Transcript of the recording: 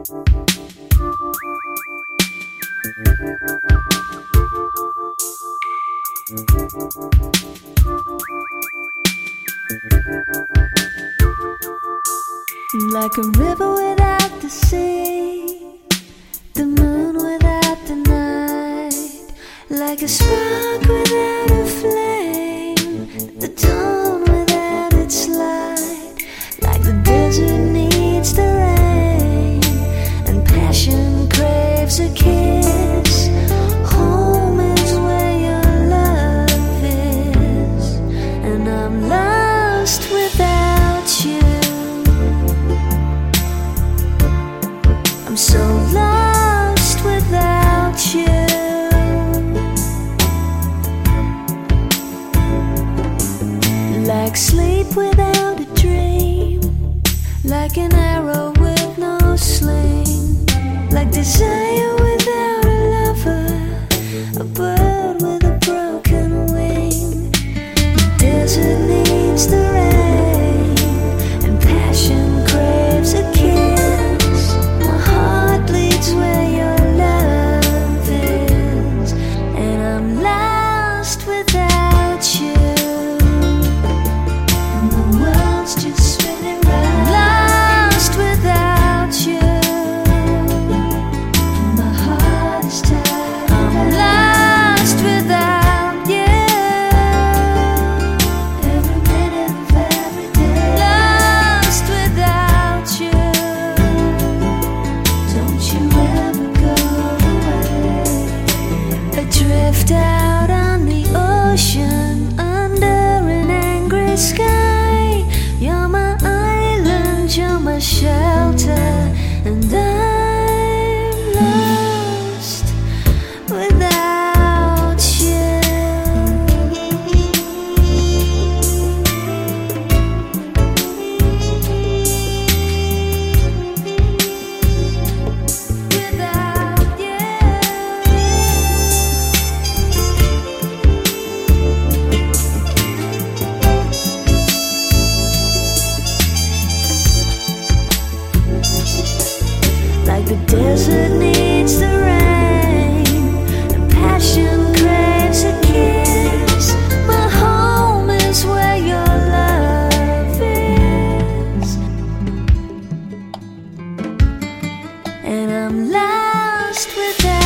Like a river without the sea, the moon without the night, like a spark without a flame, the dawn without its light, like the desert needs the rain, and passion craves a kiss. Home is where your love is, and I'm lost without you. I'm so lost without you. Like sleep without a dream, like an arrow with no sling, like desire without a lover, a bird with a broken wing. The desert needs the rain, and passion craves a kiss. My heart bleeds where your love is, and I'm lost without you. And the world's just spinning round. I'm lost without you. And my heart is tired. I'm lost without you. Every minute of every day. Lost without you. Don't you ever go away. Adrift out on the ocean under an angry sky. You're my island, you're my shelter, and I'm lost without you. Without you. Like the desert needs the rain, and passion craves a kiss. My home is where your love is, and I'm lost without